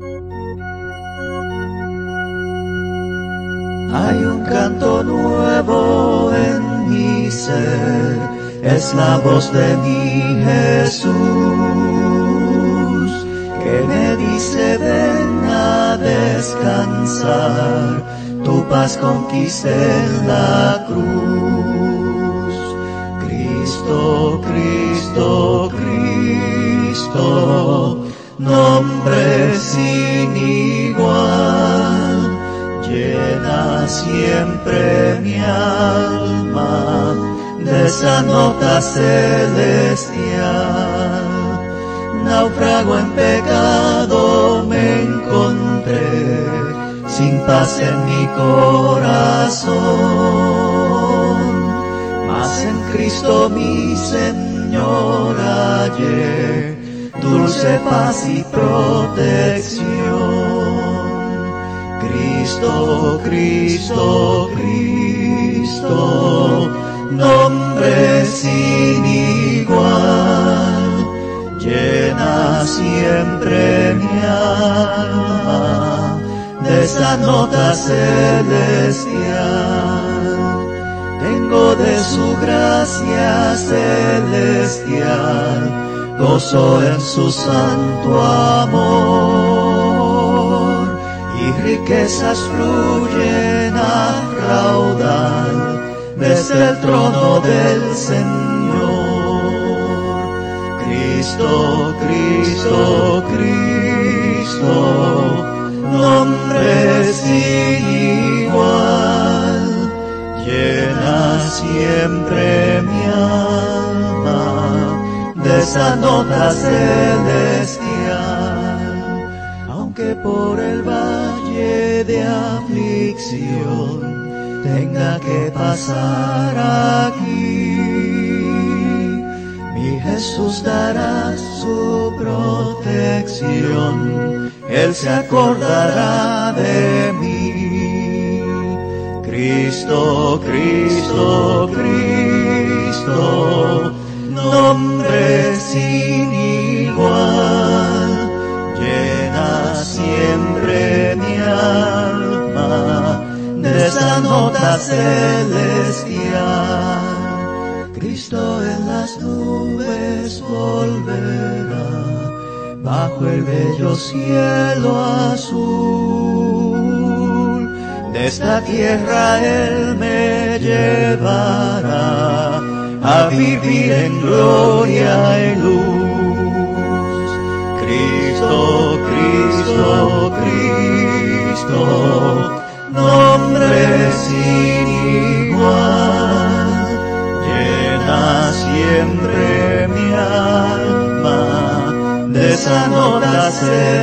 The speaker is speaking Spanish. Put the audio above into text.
Hay un canto nuevo en mi ser, es la voz de mi Jesús, que me dice ven a descansar, tu paz conquisté en la cruz. Cristo, Cristo, Cristo, nombre sin igual, llena siempre mi alma de esa nota celestial. Náufrago en pecado me encontré, sin paz en mi corazón, mas en Cristo mi Señor hallé dulce paz y protección. Cristo, Cristo, Cristo, nombre sin igual, llena siempre mi alma de esa nota celestial. Tengo de su gracia celestial, gozo en su santo amor, y riquezas fluyen a raudal desde el trono del Señor. Cristo, Cristo, Cristo, nombre sin igual, llena siempre mi alma de esa nota celestial. Aunque por el valle de aflicción tenga que pasar aquí, mi Jesús dará su protección, Él se acordará de mí. Cristo, Cristo, Cristo, nombre sin igual, llena siempre mi alma de esa nota celestial. Cristo en las nubes volverá, bajo el bello cielo azul. De esta tierra Él me llevará a vivir en gloria y luz. Cristo, Cristo, Cristo, nombre sin igual, llena siempre mi alma de esa nota celestial.